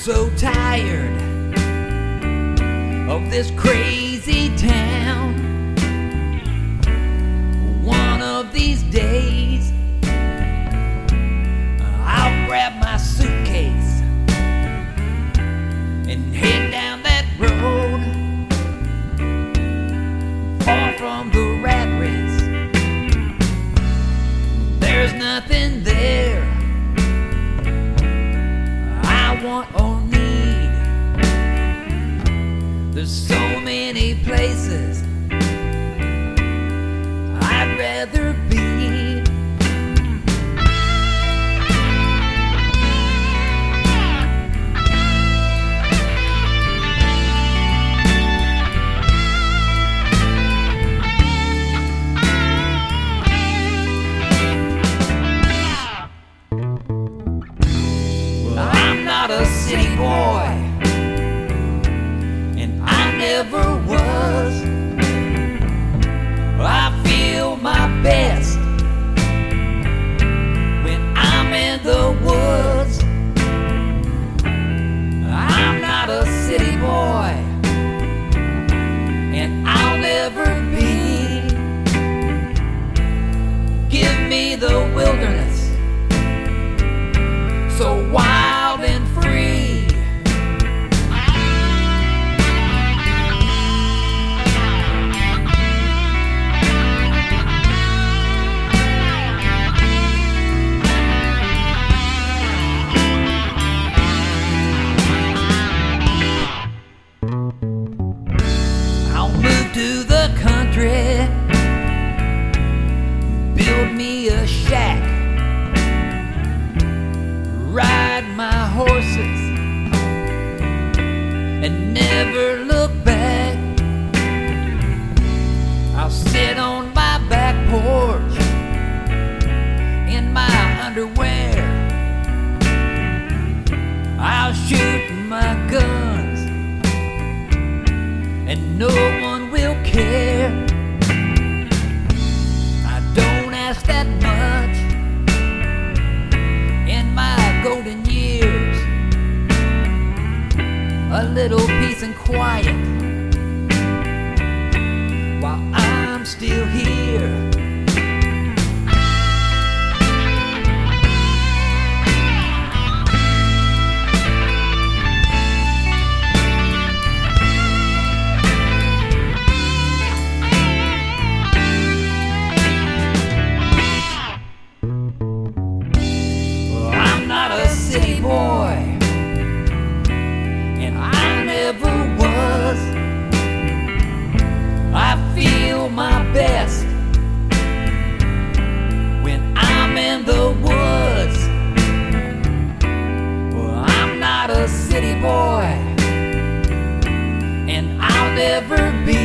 so tired of this crazy town. One of these days I'll grab my suitcase and head down that road, far from the rat race. There's nothing there I want or need. There's so many places I'd rather be. I'm not a city boy, and I never was. I feel my best when I'm in the woods. I'm not a city boy, and I'll never be. Give me the wilderness, so wild and free. I'll move to the country, build me a shack, ride my horses, and never look back. I'll sit on my back porch in my underwear. I'll shoot my guns, and no one will care. I don't ask that much in my golden years. A little peace and quiet while I'm still here. I'm not a city boy, and I never was. I feel my best when I'm in the woods. Well, I'm not a city boy, and I'll never be.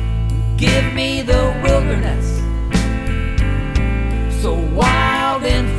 Give me the wilderness, so wild and